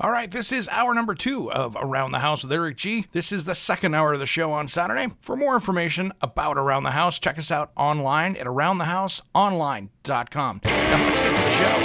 All right, this is hour number 2 of Around the House with Eric G. This is the second hour of the show on Saturday. For more information about Around the House, check us out online at aroundthehouseonline.com. Now let's get to the show.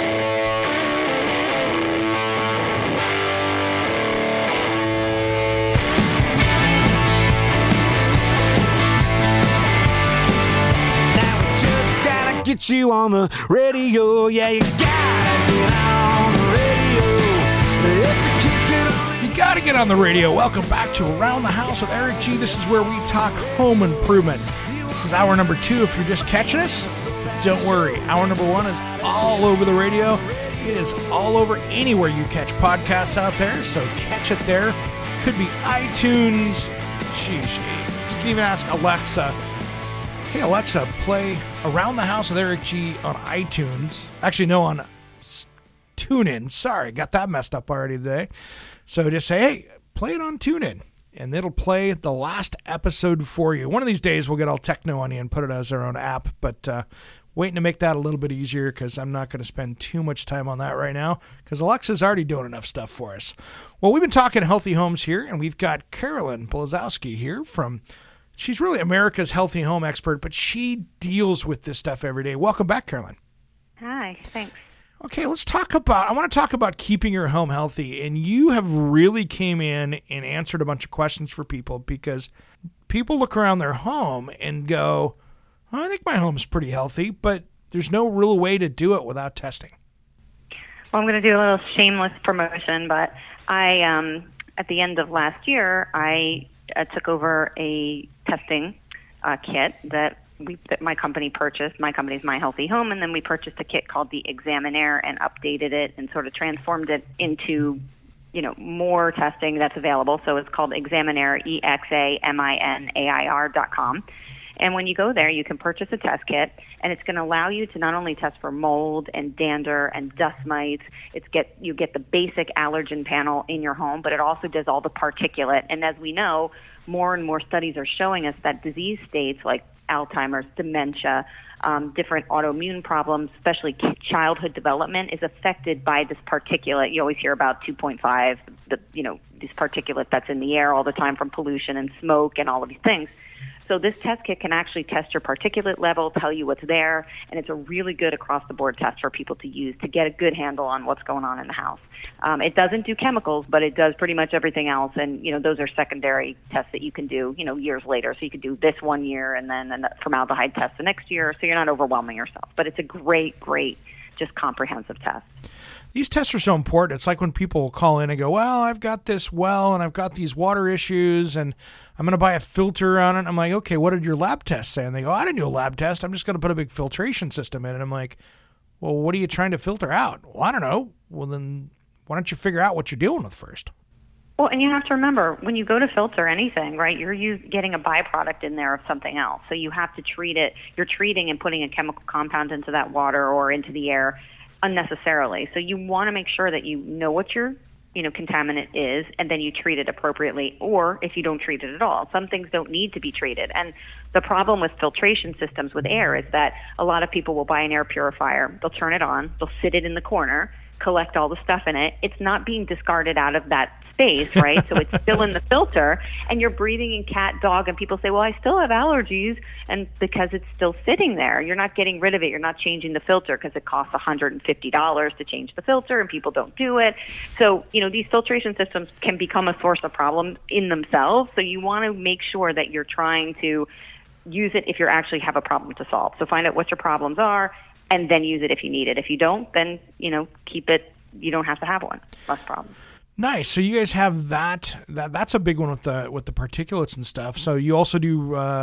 Now we just gotta get you on the radio. Yeah, you gotta get on the radio. If the kids get on, You gotta get on the radio. Welcome back to Around the House with Eric G. This is where we talk home improvement. This is hour number 2 if you're just catching us. Don't worry, hour number 1 is all over the radio. It is all over anywhere you catch podcasts out there, so catch it there. Could be iTunes. Sheesh. You can even ask Alexa, hey Alexa, play Around the House with Eric G on iTunes. Actually, no, on TuneIn. Sorry, got that messed up already today. So just say, hey, play it on TuneIn, and it'll play the last episode for you. One of these days, we'll get all techno on you and put it as our own app, but waiting to make that a little bit easier because I'm not going to spend too much time on that right now because Alexa's already doing enough stuff for us. Well, we've been talking healthy homes here, and we've got Carolyn Blazowski here from, she's really America's healthy home expert, but she deals with this stuff every day. Welcome back, Carolyn. Hi, thanks. Okay, I want to talk about keeping your home healthy, and you have really came in and answered a bunch of questions for people because people look around their home and go, I think my home's pretty healthy, but there's no real way to do it without testing. Well, I'm going to do a little shameless promotion, but I, at the end of last year, I took over a testing kit that my company purchased. My company's My Healthy Home, and then we purchased a kit called the Examinaire and updated it and sort of transformed it into, more testing that's available. So it's called Examinaire, EXAMINAIR.com. And when you go there, you can purchase a test kit, and it's going to allow you to not only test for mold and dander and dust mites. You get the basic allergen panel in your home, but it also does all the particulate. And as we know, more and more studies are showing us that disease states like Alzheimer's, dementia, different autoimmune problems, especially childhood development, is affected by this particulate. You always hear about 2.5, this particulate that's in the air all the time from pollution and smoke and all of these things. So this test kit can actually test your particulate level, tell you what's there, and it's a really good across-the-board test for people to use to get a good handle on what's going on in the house. It doesn't do chemicals, but it does pretty much everything else, and those are secondary tests that you can do years later. So you could do this 1 year and then a formaldehyde test the next year, so you're not overwhelming yourself. But it's a great, just comprehensive test. These tests are so important. It's like when people call in and go, well, I've got this well and I've got these water issues and I'm going to buy a filter on it. I'm like, okay, what did your lab test say? And they go, I didn't do a lab test. I'm just going to put a big filtration system in. And I'm like, well, what are you trying to filter out? Well, I don't know. Well, then why don't you figure out what you're dealing with first? Well, and you have to remember, when you go to filter anything, right, you're getting a byproduct in there of something else. So you have to treat it. You're treating and putting a chemical compound into that water or into the air unnecessarily. So you want to make sure that you know what your contaminant is, and then you treat it appropriately, or if you don't treat it at all. Some things don't need to be treated. And the problem with filtration systems with air is that a lot of people will buy an air purifier, they'll turn it on, they'll sit it in the corner, collect all the stuff in it. It's not being discarded out of that space, right? So it's still in the filter, and you're breathing in cat, dog, and people say, well, I still have allergies, and because it's still sitting there, you're not getting rid of it. You're not changing the filter because it costs $150 to change the filter, and people don't do it. So, these filtration systems can become a source of problem in themselves, so you want to make sure that you're trying to use it if you actually have a problem to solve. So find out what your problems are, and then use it if you need it. If you don't, then, keep it. You don't have to have one. Less problems. Nice. So you guys have that's a big one with the particulates and stuff. So you also do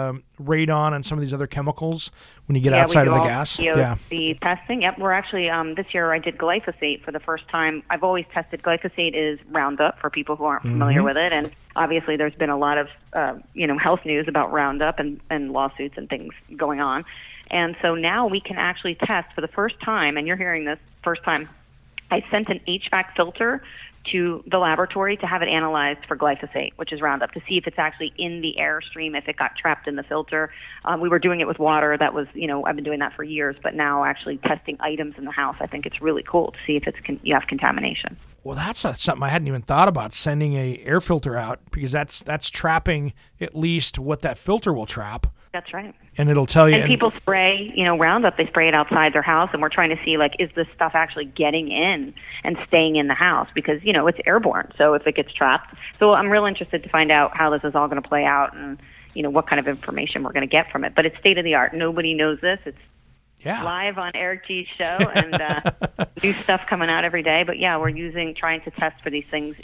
radon and some of these other chemicals when you get outside of the gas. The testing. Yep. We're actually this year I did glyphosate for the first time. I've always tested glyphosate is Roundup for people who aren't familiar with it, and obviously there's been a lot of health news about Roundup and lawsuits and things going on. And so now we can actually test for the first time, and you're hearing this first time. I sent an HVAC filter to the laboratory to have it analyzed for glyphosate, which is Roundup, to see if it's actually in the airstream, if it got trapped in the filter. We were doing it with water. That was, I've been doing that for years, but now actually testing items in the house, I think it's really cool to see if you have contamination. Well, that's something I hadn't even thought about, sending a air filter out, because that's trapping at least what that filter will trap. That's right. And it'll tell you. And people spray, Roundup, they spray it outside their house, and we're trying to see, is this stuff actually getting in and staying in the house? Because, it's airborne, so if it gets trapped. So I'm real interested to find out how this is all going to play out and, what kind of information we're going to get from it. But it's state-of-the-art. Nobody knows this. It's live on Eric G's show, and new stuff coming out every day. But, we're trying to test for these things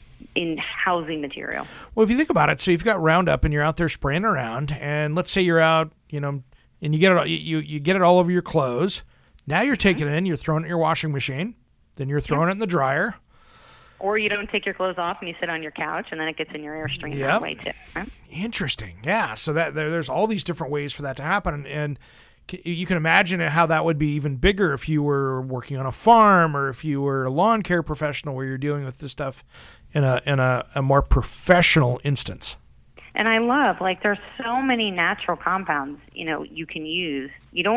in housing material. Well, if you think about it, so you've got Roundup and you're out there spraying around, and let's say you're out, and you get it, you get it all over your clothes. Now you're taking it in, you're throwing it in your washing machine, then you're throwing it in the dryer. Or you don't take your clothes off and you sit on your couch, and then it gets in your Airstream that way too. Right? Interesting. Yeah. So that there's all these different ways for that to happen, and you can imagine how that would be even bigger if you were working on a farm, or if you were a lawn care professional where you're dealing with this stuff in a more professional instance. And I love, there's so many natural compounds, you can use.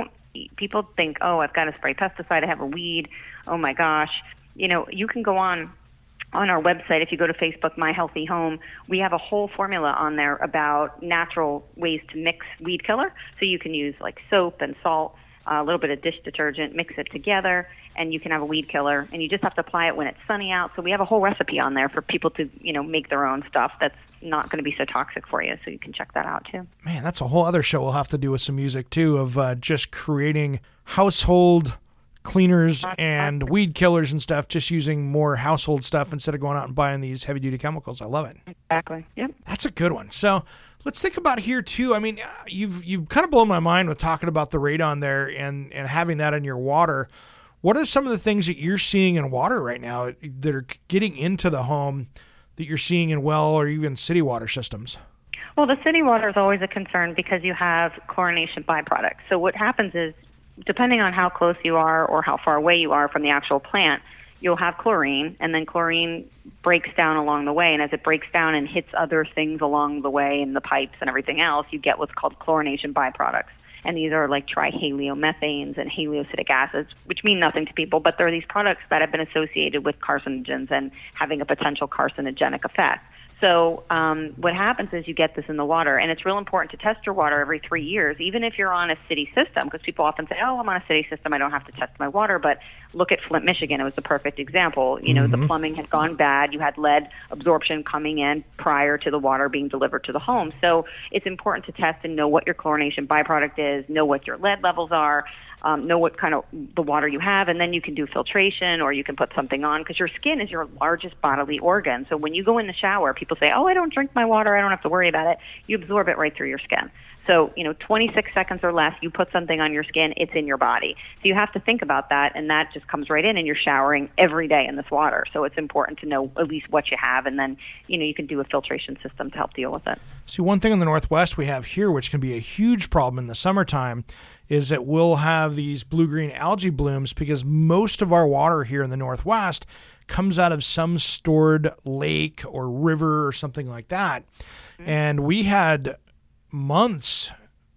People think, oh, I've got to spray pesticide, I have a weed, oh my gosh. You can go on our website, if you go to Facebook, My Healthy Home, we have a whole formula on there about natural ways to mix weed killer. So you can use soap and salt, a little bit of dish detergent, mix it together, and you can have a weed killer. And you just have to apply it when it's sunny out. So we have a whole recipe on there for people to, make their own stuff that's not going to be so toxic for you. So you can check that out too. Man, that's a whole other show we'll have to do with some music too, of just creating household cleaners and weed killers and stuff, just using more household stuff instead of going out and buying these heavy-duty chemicals. I love it. Exactly. Yep. That's a good one. So let's think about here too. I mean, you've kind of blown my mind with talking about the radon there and having that in your water. What are some of the things that you're seeing in water right now that are getting into the home that you're seeing in well or even city water systems? Well, the city water is always a concern because you have chlorination byproducts. So what happens is, depending on how close you are or how far away you are from the actual plant, you'll have chlorine, and then chlorine breaks down along the way. And as it breaks down and hits other things along the way in the pipes and everything else, you get what's called chlorination byproducts. And these are like trihalomethanes and haloacidic acids, which mean nothing to people, but they're these products that have been associated with carcinogens and having a potential carcinogenic effect. So what happens is you get this in the water, and it's real important to test your water every 3 years, even if you're on a city system, because people often say, oh, I'm on a city system, I don't have to test my water. But look at Flint, Michigan. It was the perfect example. The plumbing had gone bad. You had lead absorption coming in prior to the water being delivered to the home. So it's important to test and know what your chlorination byproduct is, know what your lead levels are, know what kind of the water you have, and then you can do filtration or you can put something on, because your skin is your largest bodily organ. So when you go in the shower, people say, oh, I don't drink my water, I don't have to worry about it. You absorb it right through your skin. So, 26 seconds or less, you put something on your skin, it's in your body. So you have to think about that, and that just comes right in, and you're showering every day in this water. So it's important to know at least what you have, and then, you can do a filtration system to help deal with it. See, one thing in the Northwest we have here, which can be a huge problem in the summertime, is that we'll have these blue-green algae blooms, because most of our water here in the Northwest comes out of some stored lake or river or something like that. Mm-hmm. And we had months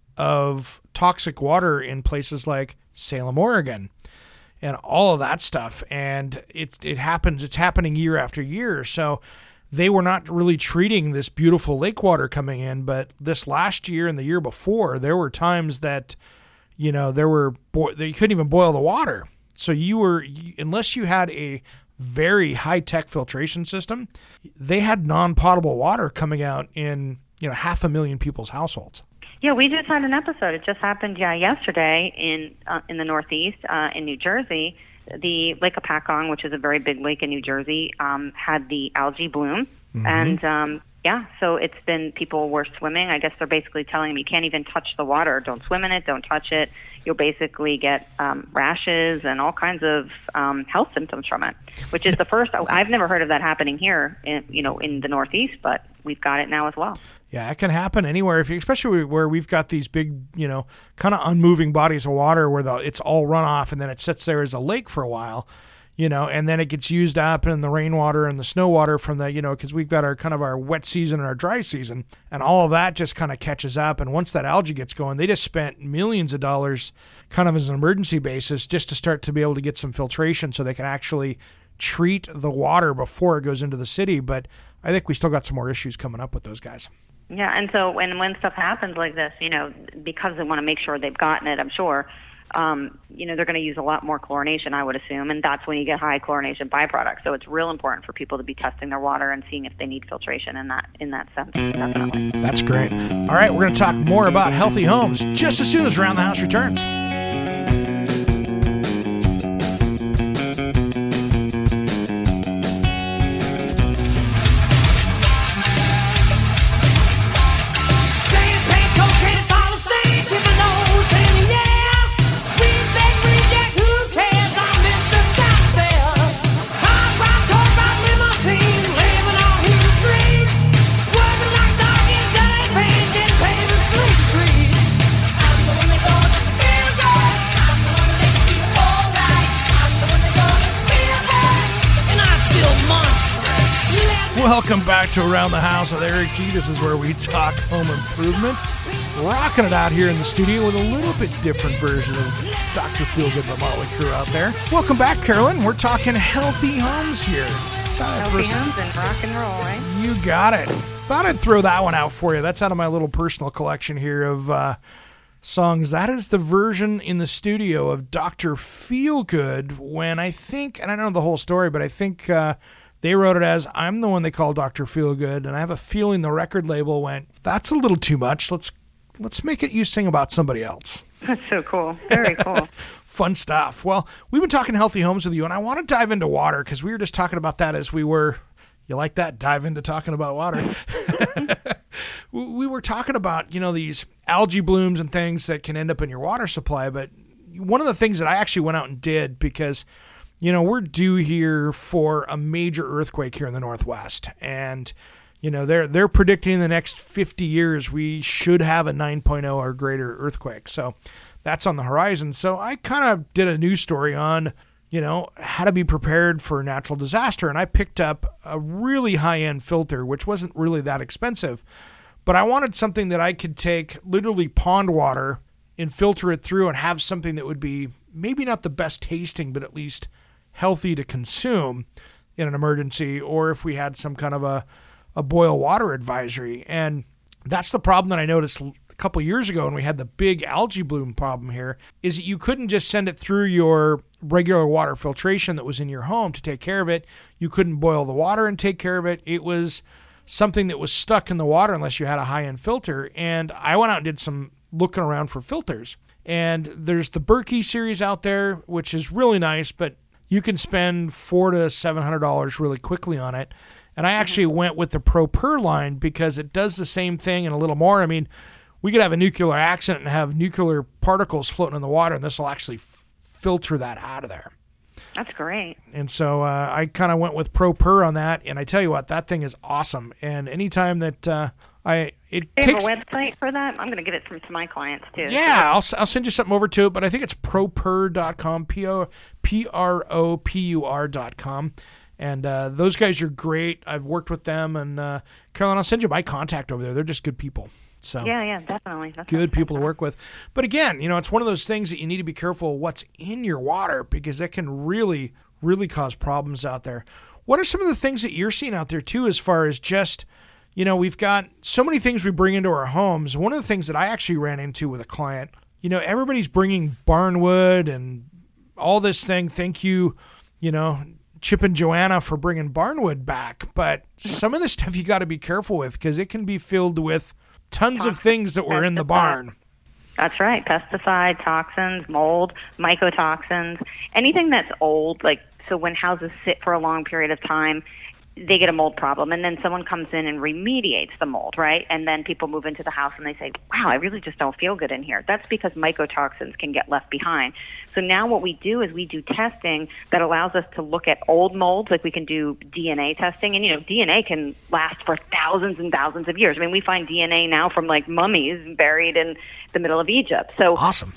of toxic water in places like Salem, Oregon, and all of that stuff. And it's happening year after year. So they were not really treating this beautiful lake water coming in. But this last year and the year before, there were times that, you couldn't even boil the water. So unless you had a very high-tech filtration system, they had non-potable water coming out in 500,000 people's households. Yeah, we just had an episode. It just happened yesterday in the Northeast, in New Jersey. The Lake Apacong, which is a very big lake in New Jersey, had the algae bloom. Mm-hmm. And so it's been, people were swimming. I guess they're basically telling them you can't even touch the water. Don't swim in it. Don't touch it. You'll basically get rashes and all kinds of health symptoms from it, which is the first. I've never heard of that happening here in the Northeast, but we've got it now as well. Yeah, it can happen anywhere, especially where we've got these big, kind of unmoving bodies of water where it's all runoff and then it sits there as a lake for a while. And then it gets used up in the rainwater and the snow water from the, because we've got our wet season and our dry season, and all of that just kind of catches up. And once that algae gets going, they just spent millions of dollars kind of as an emergency basis just to start to be able to get some filtration so they can actually treat the water before it goes into the city. But I think we still got some more issues coming up with those guys. Yeah, and so when stuff happens like this, because they want to make sure they've gotten it, I'm sure, they're going to use a lot more chlorination, I would assume, and that's when you get high chlorination byproducts. So it's real important for people to be testing their water and seeing if they need filtration in that sense, definitely. That's great. All right, we're going to talk more about healthy homes just as soon as Around the House returns. Welcome back to Around the House with Eric G. This is where we talk home improvement. Rocking it out here in the studio with a little bit different version of Dr. Feelgood, the Motley Crew out there. Welcome back, Carolyn. We're talking healthy homes here. Healthy homes and rock and roll, right? You got it. Thought I'd throw that one out for you. That's out of my little personal collection here of songs. That is the version in the studio of Dr. Feelgood when I think, and I don't know the whole story, but I think they wrote it as, I'm the one they call Dr. Feelgood, and I have a feeling the record label went, that's a little too much. Let's make it you sing about somebody else. That's so cool. Very cool. Fun stuff. Well, we've been talking healthy homes with you, and I want to dive into water because we were just talking about that as we were, you like that? Dive into talking about water. We were talking about, these algae blooms and things that can end up in your water supply, but one of the things that I actually went out and did because we're due here for a major earthquake here in the Northwest. And, they're predicting in the next 50 years we should have a 9.0 or greater earthquake. So that's on the horizon. So I kind of did a news story on, how to be prepared for a natural disaster. And I picked up a really high-end filter, which wasn't really that expensive. But I wanted something that I could take literally pond water and filter it through and have something that would be maybe not the best tasting, but at least healthy to consume in an emergency, or if we had some kind of a boil water advisory. And that's the problem that I noticed a couple years ago when we had the big algae bloom problem here, is that you couldn't just send it through your regular water filtration that was in your home to take care of it. You couldn't boil the water and take care of it. It was something that was stuck in the water unless you had a high-end filter. And I went out and did some looking around for filters. And there's the Berkey series out there, which is really nice, but you can spend $400 to $700 really quickly on it. And I actually went with the ProPur line because it does the same thing and a little more. I mean, we could have a nuclear accident and have nuclear particles floating in the water, and this will actually filter that out of there. That's great. And so I kind of went with ProPur on that, and I tell you what, that thing is awesome. And anytime that Do you have a website for that? I'm going to get it to my clients too. Yeah, I'll send you something over to it, but I think it's propur.com, PROPUR.com. And those guys are great. I've worked with them, and Carolyn, I'll send you my contact over there. They're just good people. So yeah, definitely. That's good people to work with. But again, it's one of those things that you need to be careful what's in your water because that can really, really cause problems out there. What are some of the things that you're seeing out there too, as far as just, we've got so many things we bring into our homes. One of the things that I actually ran into with a client, everybody's bringing barnwood and all this thing. Thank you, Chip and Joanna for bringing barnwood back. But some of this stuff you got to be careful with because it can be filled with tons of things that were in the barn. That's right. Pesticide, toxins, mold, mycotoxins, anything that's old. So when houses sit for a long period of time, they get a mold problem, and then someone comes in and remediates the mold, right? And then people move into the house and they say, wow, I really just don't feel good in here. That's because mycotoxins can get left behind. So now what we do is we do testing that allows us to look at old molds, like we can do DNA testing. And, DNA can last for thousands and thousands of years. I mean, we find DNA now from, mummies buried in the middle of Egypt. So awesome.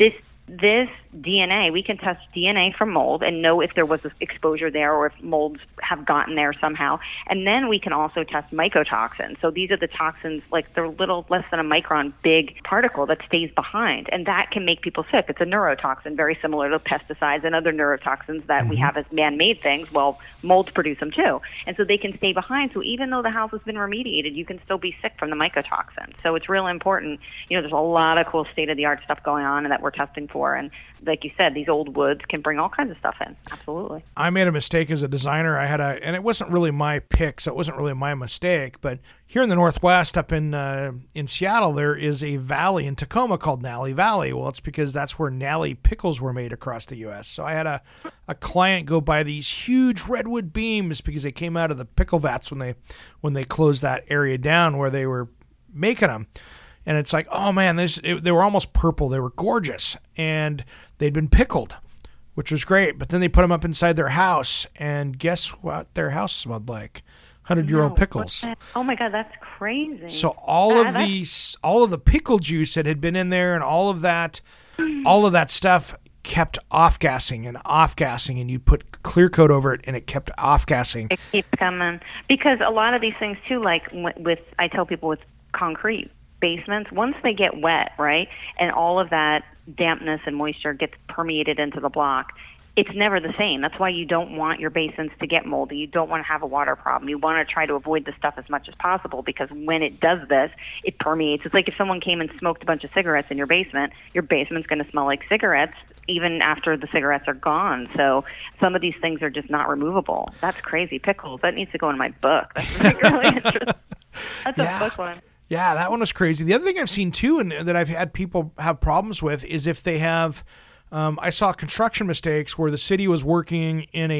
this DNA, we can test DNA from mold and know if there was exposure there or if molds have gotten there somehow. And then we can also test mycotoxins. So these are the toxins, like they're little less than a micron big particle that stays behind. And that can make people sick. It's a neurotoxin, very similar to pesticides and other neurotoxins that we have as man-made things. Well, molds produce them too. And so they can stay behind. So even though the house has been remediated, you can still be sick from the mycotoxin. So it's real important. There's a lot of cool state-of-the-art stuff going on and that we're testing for. And like you said, these old woods can bring all kinds of stuff in. Absolutely. I made a mistake as a designer. And it wasn't really my pick, so it wasn't really my mistake. But here in the Northwest, up in Seattle, there is a valley in Tacoma called Nally Valley. Well, it's because that's where Nally pickles were made across the U.S. So I had a client go buy these huge redwood beams because they came out of the pickle vats when they closed that area down where they were making them. And it's like, oh man, they were almost purple. They were gorgeous. And they'd been pickled, which was great. But then they put them up inside their house. And guess what their house smelled like? 100-year-old pickles. Oh my God, that's crazy. So all of the pickle juice that had been in there and all of that stuff kept off-gassing. And you put clear coat over it and it kept off-gassing. It keeps coming. Because a lot of these things too, like I tell people with concrete basements, once they get wet, right, and all of that dampness and moisture gets permeated into the block, it's never the same. That's why you don't want your basements to get moldy. You don't want to have a water problem. You want to try to avoid this stuff as much as possible because when it does this, it permeates. It's like if someone came and smoked a bunch of cigarettes in your basement's going to smell like cigarettes even after the cigarettes are gone. So some of these things are just not removable. That's crazy. Pickles. That needs to go in my book. That's really interesting. That's a book one. Yeah, that one was crazy. The other thing I've seen too, and that I've had people have problems with, is if they have. I saw construction mistakes where the city was working in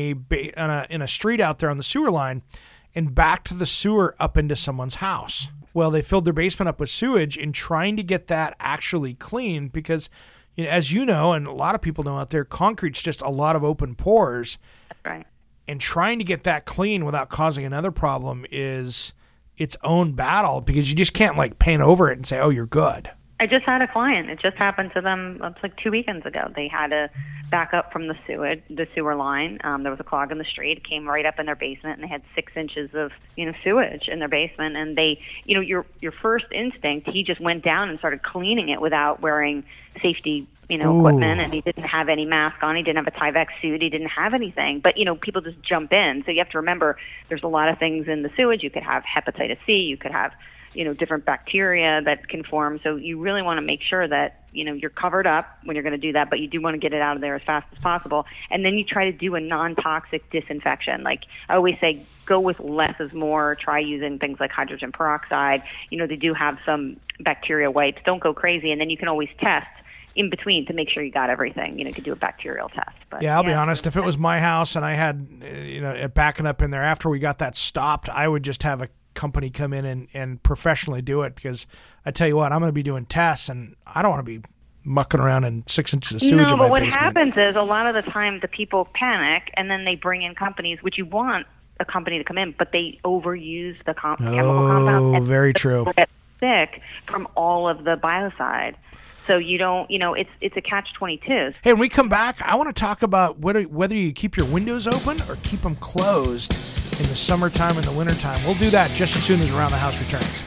a street out there on the sewer line, and backed the sewer up into someone's house. Well, they filled their basement up with sewage in trying to get that actually clean because, as you know, and a lot of people know out there, concrete's just a lot of open pores. That's right. And trying to get that clean without causing another problem is its own battle because you just can't paint over it and say, oh, you're good. I just had a client. It just happened to them. It's like 2 weekends ago. They had to back up from the sewer line. There was a clog in the street. It came right up in their basement, and they had 6 inches of sewage in their basement. And they, your first instinct, he just went down and started cleaning it without wearing safety, equipment, and he didn't have any mask on. He didn't have a Tyvek suit. He didn't have anything. But people just jump in. So you have to remember, there's a lot of things in the sewage. You could have hepatitis C. You could have different bacteria that can form. So you really want to make sure that, you're covered up when you're going to do that, but you do want to get it out of there as fast as possible. And then you try to do a non-toxic disinfection. Like I always say, go with less is more. Try using things like hydrogen peroxide. They do have some bacteria wipes. Don't go crazy. And then you can always test in between to make sure you got everything. You could do a bacterial test. But, I'll be honest. If it was my house and I had, backing up in there after we got that stopped, I would just have a company come in and professionally do it because I tell you what, I'm going to be doing tests and I don't want to be mucking around in 6 inches of sewage in my basement. No, but what happens is a lot of the time the people panic and then they bring in companies, which you want a company to come in, but they overuse the chemical compounds. Oh, very true. Get sick from all of the biocide. So you don't, it's a catch-22. Hey, when we come back, I want to talk about whether you keep your windows open or keep them closed in the summertime and the wintertime. We'll do that just as soon as Around the House returns.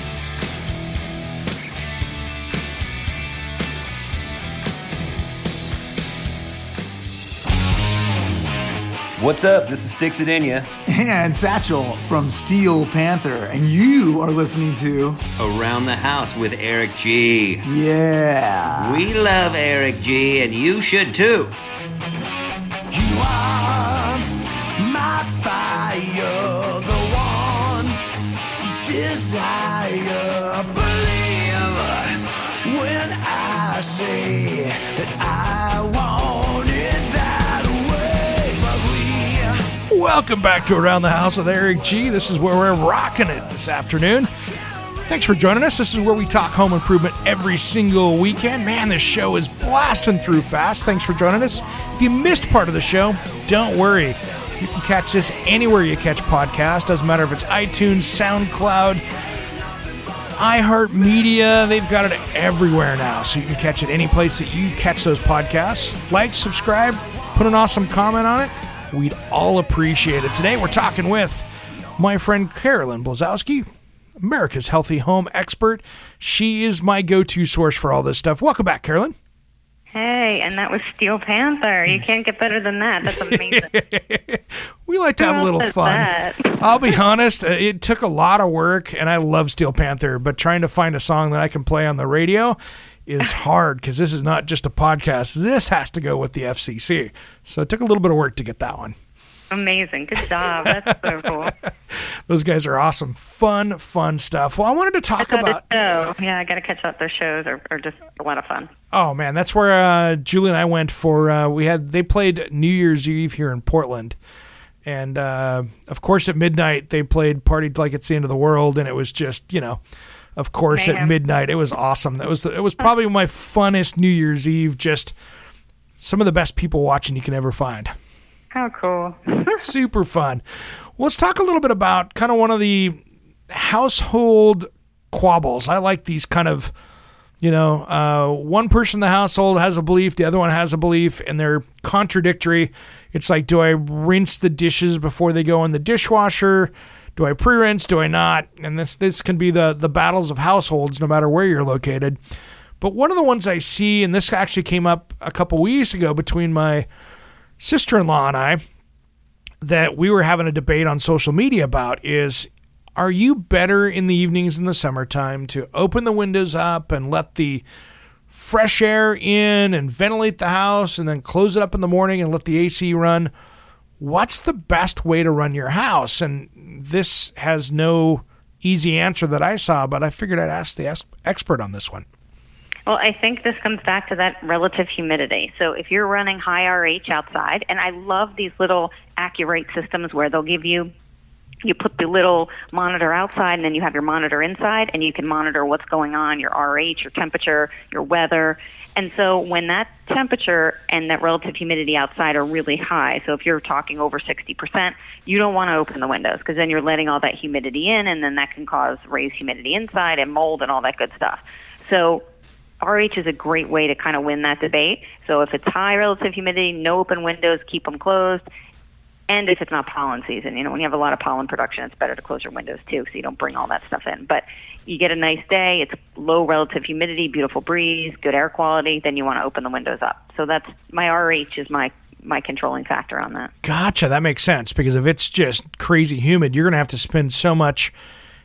What's up? This is Sticks It In Ya. And Satchel from Steel Panther. And you are listening to Around the House with Eric G. Yeah. We love Eric G, and you should too. You are my fire, the one desire. Believe when I say that I want it that way. But Welcome back to Around the House with Eric G. This is where we're rocking it this afternoon. Thanks for joining us. This is where we talk home improvement every single weekend. Man, this show is blasting through fast. Thanks for joining us. If you missed part of the show, don't worry. You can catch this anywhere you catch podcasts. Doesn't matter if it's iTunes, SoundCloud, iHeartMedia. They've got it everywhere now, so you can catch it any place that you catch those podcasts. Like, subscribe, put an awesome comment on it. We'd all appreciate it. Today we're talking with my friend Carolyn Blazowski, America's Healthy Home expert. She is my go-to source for all this stuff. Welcome back, Carolyn. Hey, and that was Steel Panther. You can't get better than that. That's amazing. We like to have a little fun. I'll be honest, it took a lot of work, and I love Steel Panther, but trying to find a song that I can play on the radio is hard because this is not just a podcast. This has to go with the FCC. So it took a little bit of work to get that one. Amazing. Good job. That's so cool. Those guys are awesome. Fun stuff. Well, I wanted to talk about... show. Yeah, I got to catch up. Their shows are just a lot of fun. Oh, man. That's where Julie and I went for... They played New Year's Eve here in Portland. And, of course, at midnight, they played Partied Like It's the End of the World. And it was just, of course, at midnight. It was awesome. It was probably my funnest New Year's Eve. Just some of the best people watching you can ever find. How cool. Super fun. Well, let's talk a little bit about kind of one of the household quabbles. I like these kind of, one person in the household has a belief, the other one has a belief, and they're contradictory. It's like, do I rinse the dishes before they go in the dishwasher? Do I pre-rinse? Do I not? And this can be the battles of households, no matter where you're located. But one of the ones I see, and this actually came up a couple weeks ago between my sister-in-law and I, that we were having a debate on social media about is, are you better in the evenings in the summertime to open the windows up and let the fresh air in and ventilate the house and then close it up in the morning and let the AC run? What's the best way to run your house? And this has no easy answer that I saw, but I figured I'd ask the expert on this one. Well, I think this comes back to that relative humidity. So if you're running high RH outside, and I love these little Accurate systems where they'll give you put the little monitor outside and then you have your monitor inside and you can monitor what's going on, your RH, your temperature, your weather. And so when that temperature and that relative humidity outside are really high, so if you're talking over 60%, you don't want to open the windows because then you're letting all that humidity in and then that can cause raised humidity inside and mold and all that good stuff. So RH is a great way to kind of win that debate. So if it's high relative humidity, no open windows, keep them closed. And if it's not pollen season, when you have a lot of pollen production, it's better to close your windows too so you don't bring all that stuff in. But you get a nice day, it's low relative humidity, beautiful breeze, good air quality, then you want to open the windows up. So that's my RH is my controlling factor on that. Gotcha. That makes sense because if it's just crazy humid, you're going to have to spend so much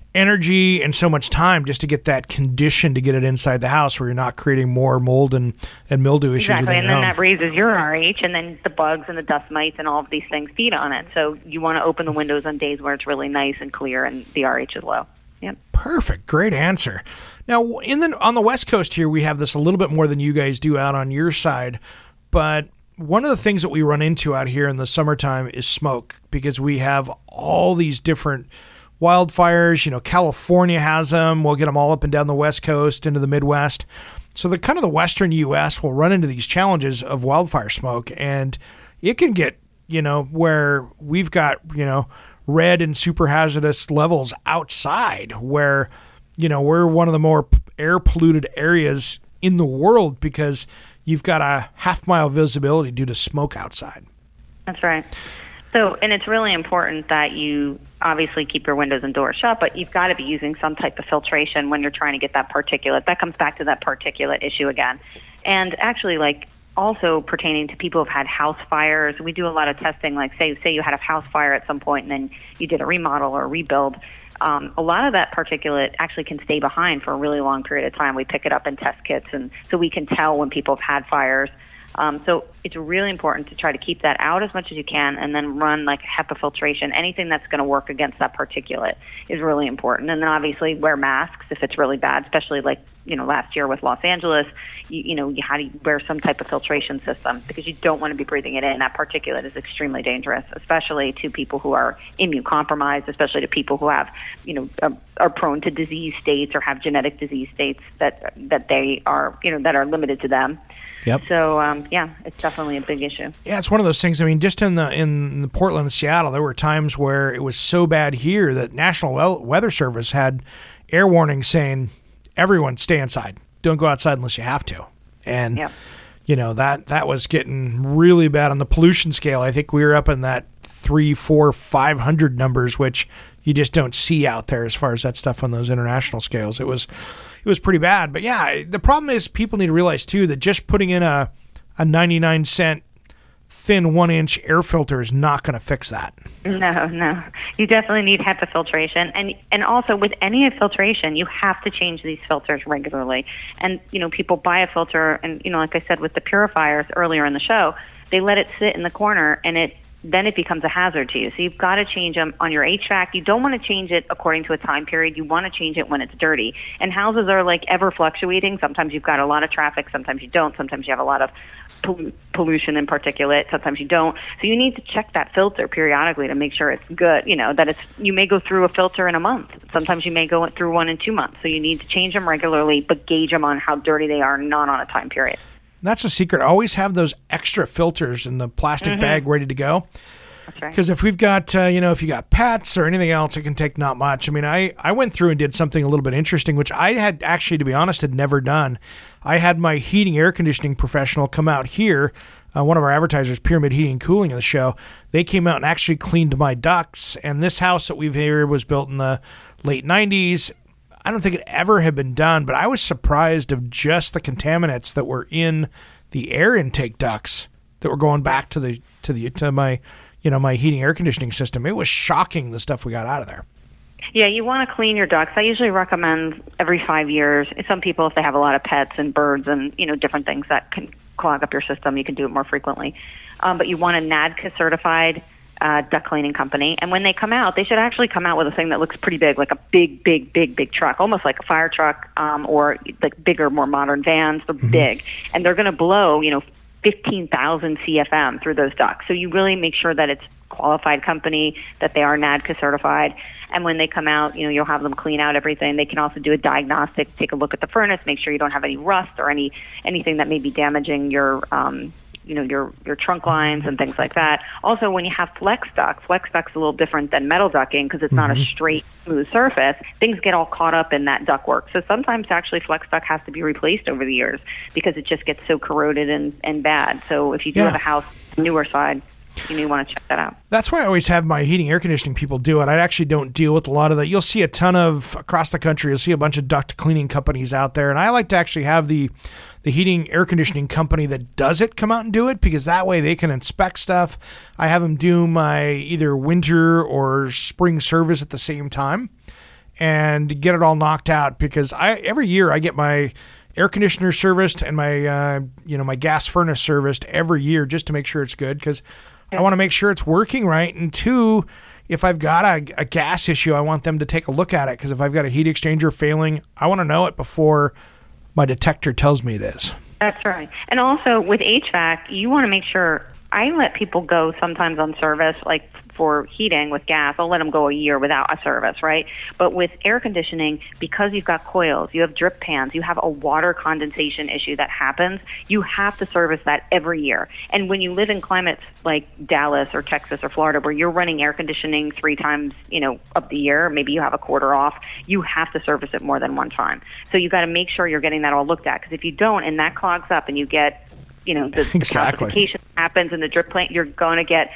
energy and so much time just to get that condition to get it inside the house where you're not creating more mold and mildew issues. Exactly, and then home. that raises your RH, and then the bugs and the dust mites and all of these things feed on it. So you want to open the windows on days where it's really nice and clear and the RH is low. Yep. Perfect. Great answer. Now, on the West Coast here, we have this a little bit more than you guys do out on your side, but one of the things that we run into out here in the summertime is smoke because we have all these different wildfires. California has them. We'll get them all up and down the West Coast into the Midwest. So the kind of the Western U.S. will run into these challenges of wildfire smoke, and it can get, where we've got, red and super hazardous levels outside where, we're one of the more air polluted areas in the world because you've got a half-mile visibility due to smoke outside. That's right. So, and it's really important that you obviously keep your windows and doors shut, but you've got to be using some type of filtration when you're trying to get that particulate. That comes back to that particulate issue again. And actually, also pertaining to people who've had house fires, we do a lot of testing, say you had a house fire at some point and then you did a remodel or a rebuild. A lot of that particulate actually can stay behind for a really long period of time. We pick it up in test kits, and so we can tell when people have had fires. So it's really important to try to keep that out as much as you can and then run HEPA filtration. Anything that's going to work against that particulate is really important. And then obviously wear masks if it's really bad, especially last year with Los Angeles, you had to wear some type of filtration system because you don't want to be breathing it in. That particulate is extremely dangerous, especially to people who are immune compromised, especially to people who have, are prone to disease states or have genetic disease states that they are, that are limited to them. Yep. So, it's definitely a big issue. Yeah, it's one of those things. I mean, just in the Portland and Seattle, there were times where it was so bad here that National Weather Service had air warnings saying, everyone stay inside. Don't go outside unless you have to. And, that was getting really bad on the pollution scale. I think we were up in that 300, 400, 500 numbers, which you just don't see out there as far as that stuff on those international scales. It was pretty bad. But yeah, the problem is people need to realize too that just putting in a 99-cent thin 1-inch air filter is not going to fix that. No. You definitely need HEPA filtration. And also with any filtration, you have to change these filters regularly. And, people buy a filter and, like I said with the purifiers earlier in the show, they let it sit in the corner and then it becomes a hazard to you. So you've got to change them on your HVAC. You don't want to change it according to a time period. You want to change it when it's dirty. And houses are like ever fluctuating. Sometimes you've got a lot of traffic. Sometimes you don't. Sometimes you have a lot of pollution and particulate. Sometimes you don't. So you need to check that filter periodically to make sure it's good. You may go through a filter in a month. Sometimes you may go through one in 2 months. So you need to change them regularly, but gauge them on how dirty they are, not on a time period. That's the secret. Always have those extra filters in the plastic bag ready to go. That's right. Because if we've got, if you got pets or anything else, it can take not much. I mean, I went through and did something a little bit interesting, which I had actually, to be honest, had never done. I had my heating air conditioning professional come out here, one of our advertisers, Pyramid Heating and Cooling of the show. They came out and actually cleaned my ducts. And this house that we've here was built in the late 90s. I don't think it ever had been done, but I was surprised of just the contaminants that were in the air intake ducts that were going back to my my heating air conditioning system. It was shocking the stuff we got out of there. Yeah, you want to clean your ducts. I usually recommend every 5 years. Some people, if they have a lot of pets and birds and different things that can clog up your system, you can do it more frequently. But you want a NADCA certified duct cleaning company, and when they come out, they should actually come out with a thing that looks pretty big, like a big truck, almost like a fire truck, or like bigger, more modern vans. They're big, and they're going to blow 15,000 CFM through those ducts. So you really make sure that it's a qualified company, that they are NADCA certified. And when they come out, you'll have them clean out everything. They can also do a diagnostic, take a look at the furnace, make sure you don't have any rust or anything that may be damaging your trunk lines and things like that. Also, when you have flex duct's a little different than metal ducting because it's not a straight, smooth surface. Things get all caught up in that ductwork. So sometimes actually flex duct has to be replaced over the years because it just gets so corroded and bad. So if you do have a house newer side, you want to check that out. That's why I always have my heating air conditioning people do it. I actually don't deal with a lot of that. You'll see a ton of, across the country, you'll see a bunch of duct cleaning companies out there. And I like to actually have the heating air conditioning company that does it come out and do it, because that way they can inspect stuff. I have them do my either winter or spring service at the same time and get it all knocked out, because every year I get my air conditioner serviced and my my gas furnace serviced every year just to make sure it's good, because I want to make sure it's working right. And two, if I've got a gas issue, I want them to take a look at it, because if I've got a heat exchanger failing, I want to know it before my detector tells me it is. That's right. And also with HVAC, you want to make sure, I let people go sometimes on service, like for heating with gas, I'll let them go a year without a service, right? But with air conditioning, because you've got coils, you have drip pans, you have a water condensation issue that happens, you have to service that every year. And when you live in climates like Dallas or Texas or Florida, where you're running air conditioning 3 times, of the year, maybe you have a quarter off, you have to service it more than one time. So you got to make sure you're getting that all looked at, because if you don't and that clogs up and you get the calcification happens in the drip plant, you're going to get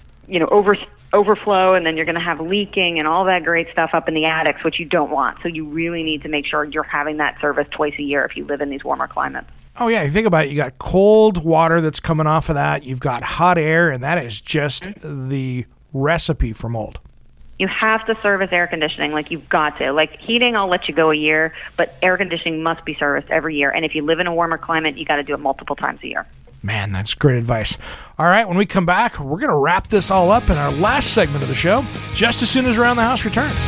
overflow, and then you're going to have leaking and all that great stuff up in the attics, which you don't want. So you really need to make sure you're having that service twice a year if you live in these warmer climates. Oh, yeah. You think about it. You got cold water that's coming off of that. You've got hot air, and that is just the recipe for mold. You have to service air conditioning. Like, you've got to. Like, heating, I'll let you go a year, but air conditioning must be serviced every year. And if you live in a warmer climate, you got to do it multiple times a year. Man, that's great advice. All right, when we come back, we're going to wrap this all up in our last segment of the show, just as soon as Around the House returns.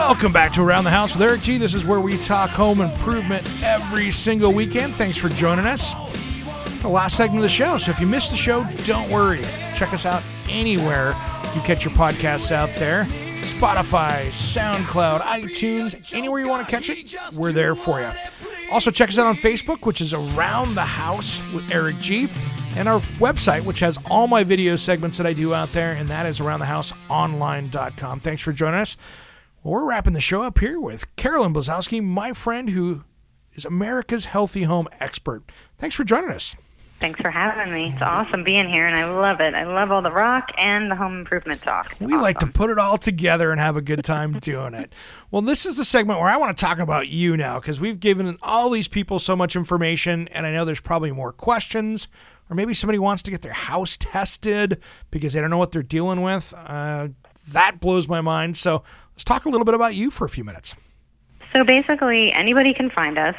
Welcome back to Around the House with Eric G. This is where we talk home improvement every single weekend. Thanks for joining us. The last segment of the show, so if you missed the show, don't worry. Check us out anywhere you catch your podcasts out there. Spotify, SoundCloud, iTunes, anywhere you want to catch it, we're there for you. Also, check us out on Facebook, which is Around the House with Eric G., and our website, which has all my video segments that I do out there, and that is aroundthehouseonline.com. Thanks for joining us. Well, we're wrapping the show up here with Carolyn Blazowski, my friend who is America's healthy home expert. Thanks for joining us. Thanks for having me. It's awesome being here, and I love it. I love all the rock and the home improvement talk. We like to put it all together and have a good time doing it. Well, this is the segment where I want to talk about you now, because we've given all these people so much information, and I know there's probably more questions, or maybe somebody wants to get their house tested because they don't know what they're dealing with. That blows my mind. So let's talk a little bit about you for a few minutes. So basically, anybody can find us,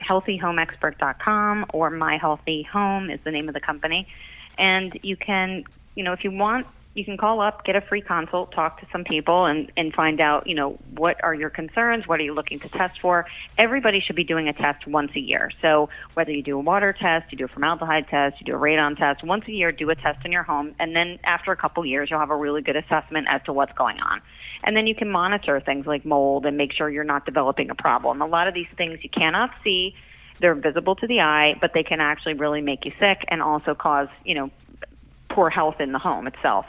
healthyhomeexpert.com, or My Healthy Home is the name of the company. And you can, if you want, you can call up, get a free consult, talk to some people, and find out, what are your concerns, what are you looking to test for. Everybody should be doing a test once a year. So whether you do a water test, you do a formaldehyde test, you do a radon test, once a year, do a test in your home, and then after a couple years, you'll have a really good assessment as to what's going on. And then you can monitor things like mold and make sure you're not developing a problem. A lot of these things you cannot see. They're visible to the eye, but they can actually really make you sick and also cause, poor health in the home itself.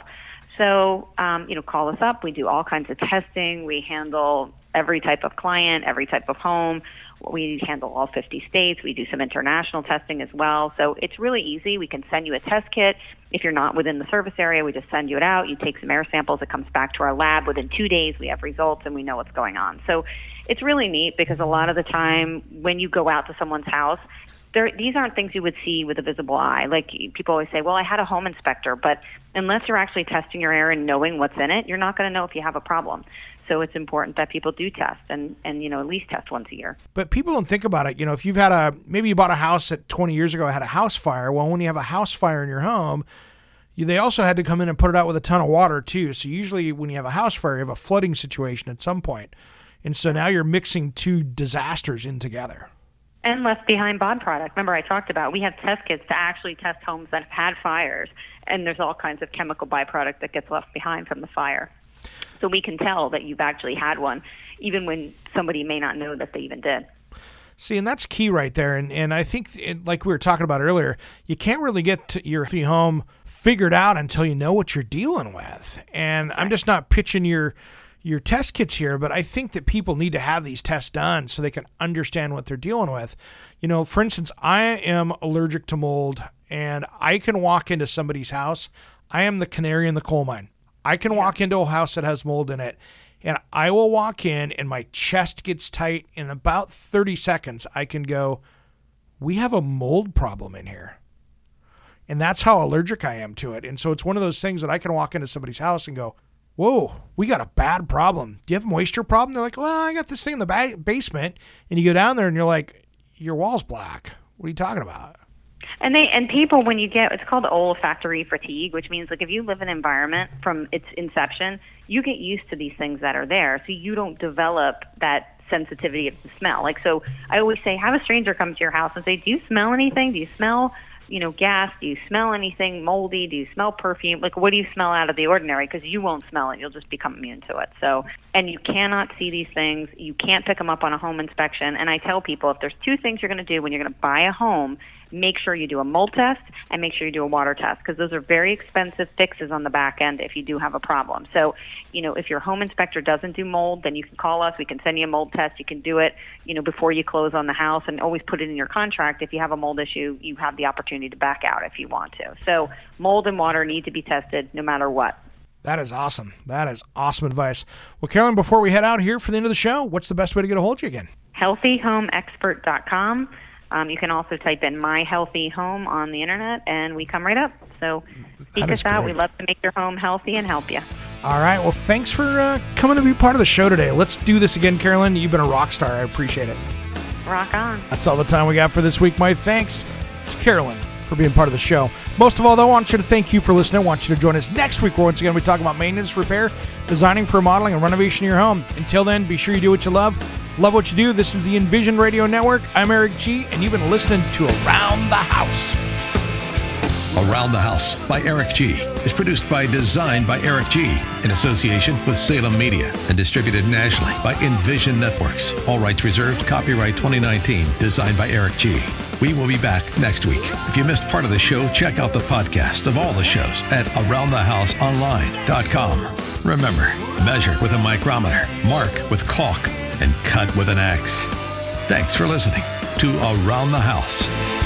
So, call us up. We do all kinds of testing. We handle every type of client, every type of home. We handle all 50 states. We do some international testing as well. So it's really easy. We can send you a test kit. If you're not within the service area, we just send you it out. You take some air samples. It comes back to our lab. Within 2 days, we have results, and we know what's going on. So it's really neat because a lot of the time when you go out to someone's house, these aren't things you would see with a visible eye. Like people always say, well, I had a home inspector, but unless you're actually testing your air and knowing what's in it, you're not going to know if you have a problem. So it's important that people do test and at least test once a year. But people don't think about it. If you've had maybe you bought a house that 20 years ago had a house fire. Well, when you have a house fire in your home, they also had to come in and put it out with a ton of water too. So usually when you have a house fire, you have a flooding situation at some point. And so now you're mixing two disasters in together. And left behind byproduct. Remember, I talked about we have test kits to actually test homes that have had fires, and there's all kinds of chemical byproduct that gets left behind from the fire. So we can tell that you've actually had one, even when somebody may not know that they even did. See, and that's key right there. And I think, like we were talking about earlier, you can't really get to your home figured out until you know what you're dealing with. And right. I'm just not pitching your test kits here, but I think that people need to have these tests done so they can understand what they're dealing with. For instance, I am allergic to mold, and I can walk into somebody's house. I am the canary in the coal mine. I can walk into a house that has mold in it, and I will walk in, and my chest gets tight. In about 30 seconds, I can go, we have a mold problem in here. And that's how allergic I am to it. And so it's one of those things that I can walk into somebody's house and go, whoa, we got a bad problem. Do you have a moisture problem? They're like, well, I got this thing in the basement. And you go down there and you're like, your wall's black. What are you talking about? And people, when you it's called olfactory fatigue, which means like if you live in an environment from its inception, you get used to these things that are there. So you don't develop that sensitivity of the smell. Like, so I always say, have a stranger come to your house and say, do you smell anything? Do you smell gas? Do you smell anything moldy? Do you smell perfume? Like, what do you smell out of the ordinary? Because you won't smell it. You'll just become immune to it. So, and you cannot see these things. You can't pick them up on a home inspection. And I tell people, if there's two things you're going to do when you're going to buy a home, make sure you do a mold test and make sure you do a water test, because those are very expensive fixes on the back end if you do have a problem. So, if your home inspector doesn't do mold, then you can call us. We can send you a mold test. You can do it, before you close on the house, and always put it in your contract. If you have a mold issue, you have the opportunity to back out if you want to. So mold and water need to be tested no matter what. That is awesome. That is awesome advice. Well, Carolyn, before we head out here for the end of the show, what's the best way to get a hold of you again? healthyhomeexpert.com. You can also type in My Healthy Home on the internet, and we come right up. So seek us out. We love to make your home healthy and help you. All right. Well, thanks for coming to be part of the show today. Let's do this again, Carolyn. You've been a rock star. I appreciate it. Rock on. That's all the time we got for this week. My thanks to Carolyn for being part of the show. Most of all, though, I want you to thank you for listening. I want you to join us next week where once again we talk about maintenance, repair, designing for remodeling, and renovation of your home. Until then, be sure you do what you love what you do. This is the Envision Radio Network. I'm Eric G., and you've been listening to Around the House. Around the House by Eric G. is produced by Design by Eric G. in association with Salem Media and distributed nationally by Envision Networks. All rights reserved. Copyright 2019. Designed by Eric G. We will be back next week. If you missed part of the show, check out the podcast of all the shows at AroundTheHouseOnline.com. Remember, measure with a micrometer, mark with caulk, and cut with an axe. Thanks for listening to Around the House.